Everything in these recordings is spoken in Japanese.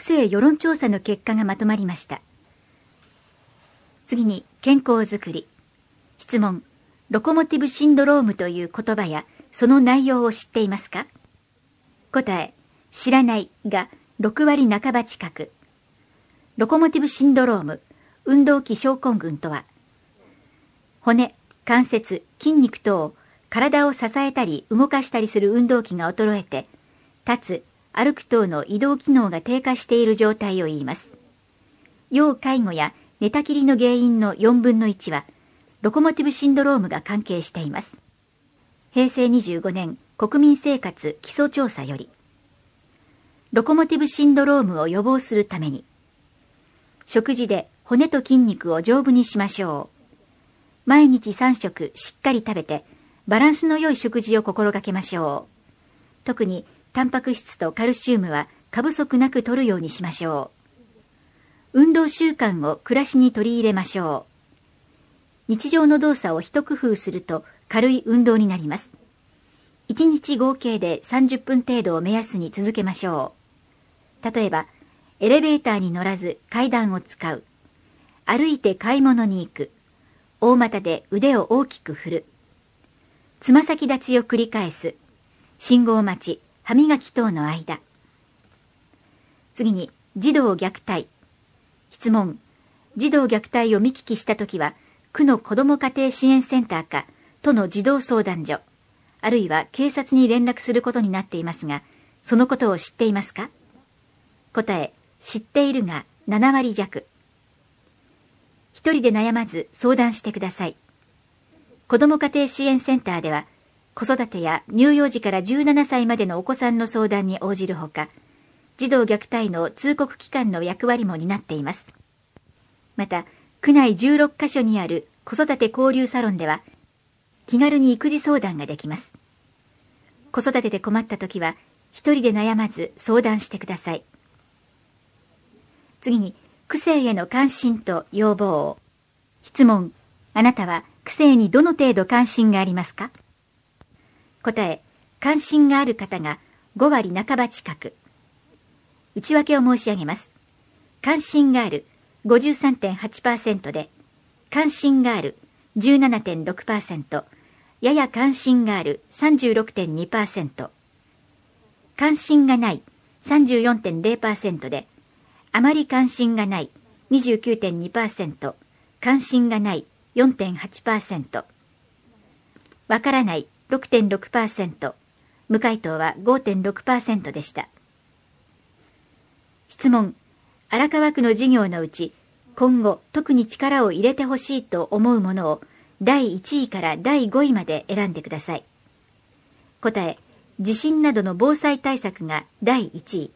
生世論調査の結果がまとまりました。次に健康づくり。質問。ロコモティブシンドロームという言葉やその内容を知っていますか？答え。知らないが6割半ば近く。ロコモティブシンドローム、運動器症候群とは、骨、関節、筋肉等、体を支えたり動かしたりする運動器が衰えて、立つ、歩く等の移動機能が低下している状態を言います。要介護や寝たきりの原因の4分の1は、ロコモティブシンドロームが関係しています。平成25年国民生活基礎調査より、ロコモティブシンドロームを予防するために、食事で骨と筋肉を丈夫にしましょう。毎日3食しっかり食べて、バランスの良い食事を心がけましょう。特にタンパク質とカルシウムは過不足なく摂るようにしましょう。運動習慣を暮らしに取り入れましょう。日常の動作を一工夫すると軽い運動になります。1日合計で30分程度を目安に続けましょう。例えば、エレベーターに乗らず階段を使う。歩いて買い物に行く。大股で腕を大きく振る。つま先立ちを繰り返す。信号待ち、歯磨き等の間。次に、児童虐待。質問。児童虐待を見聞きしたときは、区の子ども家庭支援センターか、都の児童相談所、あるいは警察に連絡することになっていますが、そのことを知っていますか？答え、知っているが7割弱。一人で悩まず相談してください。子ども家庭支援センターでは、子育てや乳幼児から17歳までのお子さんの相談に応じるほか、児童虐待の通告機関の役割も担っています。また、区内16カ所にある子育て交流サロンでは、気軽に育児相談ができます。子育てで困ったときは、一人で悩まず相談してください。次に、区政への関心と要望。質問。あなたは区政にどの程度関心がありますか？答え。関心がある方が5割半ば近く。内訳を申し上げます。関心がある 53.8% で、関心がある 17.6%、やや関心がある 36.2%、関心がない 34.0% で、あまり関心がない 29.2%、関心がない 4.8%、わからない 6.6%、無回答は 5.6% でした。質問。荒川区の事業のうち、今後特に力を入れてほしいと思うものを第1位から第5位まで選んでください。答え。地震などの防災対策が第1位。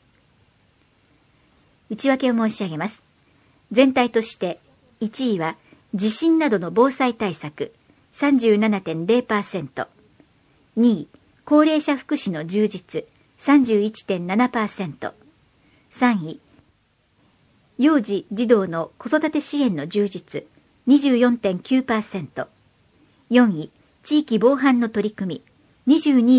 内訳を申し上げます。全体として1位は地震などの防災対策 37.0%、2位高齢者福祉の充実 31.7%、3位幼児・児童の子育て支援の充実 24.9%、4位地域防犯の取り組み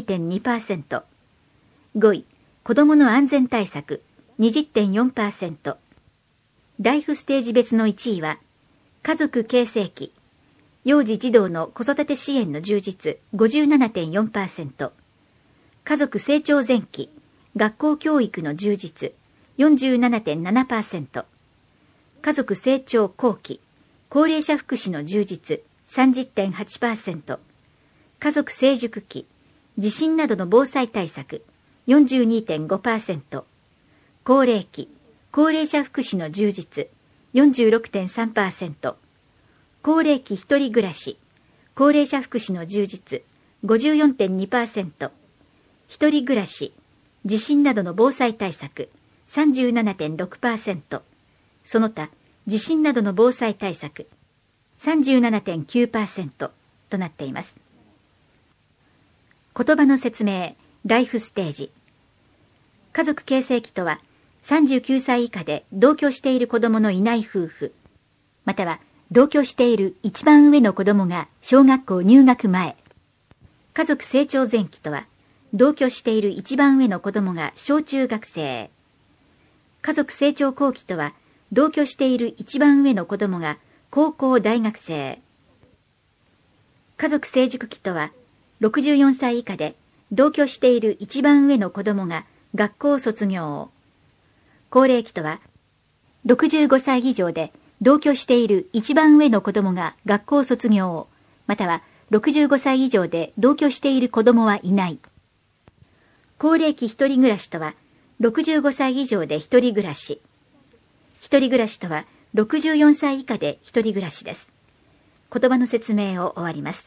22.2%、5位子どもの安全対策 20.4%、ライフステージ別の1位は家族形成期、幼児児童の子育て支援の充実 57.4%、家族成長前期、学校教育の充実 47.7%、家族成長後期、高齢者福祉の充実 30.8%、家族成熟期、地震などの防災対策 42.5%、高齢期、高齢者福祉の充実 46.3%、高齢期一人暮らし、高齢者福祉の充実 54.2%、一人暮らし、地震などの防災対策 37.6%、その他地震などの防災対策 37.9% となっています。言葉の説明、ライフステージ。家族形成期とは、39歳以下で同居している子供のいない夫婦、または同居している一番上の子供が小学校入学前。家族成長前期とは、同居している一番上の子供が小中学生。 家族成長後期とは、同居している一番上の子供が高校大学生。家族成熟期とは、64歳以下で同居している一番上の子供が学校卒業。高齢期とは、65歳以上で同居している一番上の子供が学校卒業、または65歳以上で同居している子供はいない。高齢期一人暮らしとは、65歳以上で一人暮らし。一人暮らしとは、64歳以下で一人暮らしです。言葉の説明を終わります。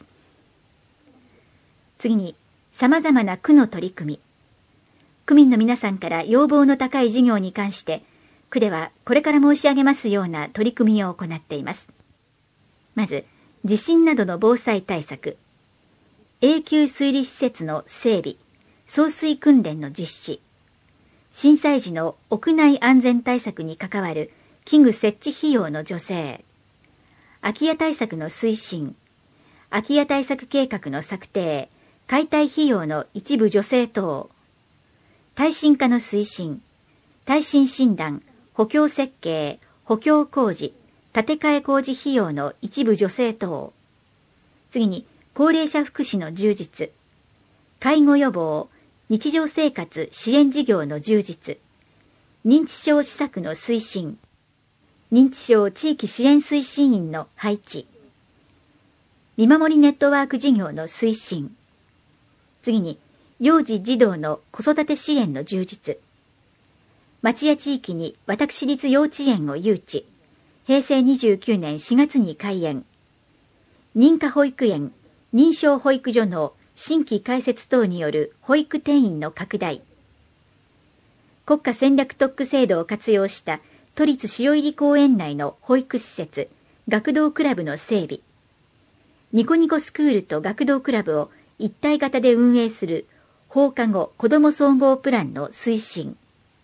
次に、様々な区の取り組み。区民の皆さんから要望の高い事業に関して、区ではこれから申し上げますような取り組みを行っています。まず、地震などの防災対策。永久水利施設の整備、送水訓練の実施。震災時の屋内安全対策に関わる器具設置費用の助成。空き家対策の推進。空き家対策計画の策定、解体費用の一部助成等。耐震化の推進。耐震診断、補強設計、補強工事、建て替え工事費用の一部助成等。次に、高齢者福祉の充実。介護予防、日常生活支援事業の充実。認知症施策の推進。認知症地域支援推進員の配置。見守りネットワーク事業の推進。次に、幼児児童の子育て支援の充実。町や地域に私立幼稚園を誘致。平成29年4月に開園。認可保育園、認証保育所の新規開設等による保育定員の拡大。国家戦略特区制度を活用した都立塩入公園内の保育施設、学童クラブの整備。ニコニコスクールと学童クラブを一体型で運営する放課後子ども総合プランの推進。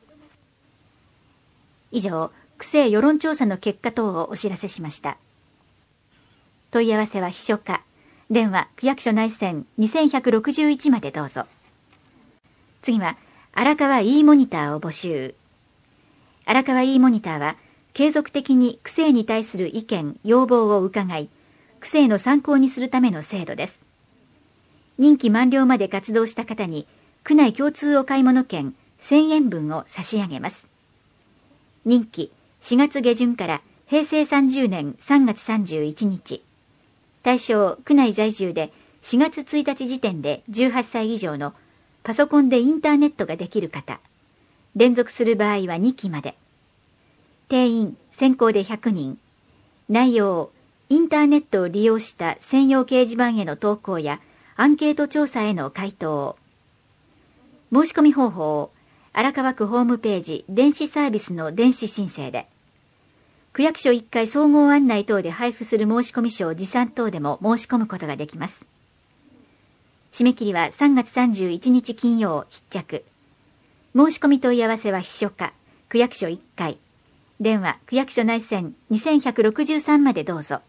以上、区政世論調査の結果等をお知らせしました。問い合わせは秘書課、電話区役所内線2161までどうぞ。次は、荒川 e モニターを募集。荒川 e モニターは、継続的に区政に対する意見、要望を伺い、区政の参考にするための制度です。任期満了まで活動した方に、区内共通お買い物券1000円分を差し上げます。任期4月下旬から平成30年3月31日。対象区内在住で4月1日時点で18歳以上のパソコンでインターネットができる方。連続する場合は2期まで。定員先行で100人。内容、インターネットを利用した専用掲示板への投稿やアンケート調査への回答。申し込み方法、荒川区ホームページ電子サービスの電子申請で、区役所1階総合案内等で配布する申込書を持参等でも申し込むことができます。締め切りは3月31日金曜必着。申し込み問い合わせは秘書課、区役所1階。電話区役所内線2163までどうぞ。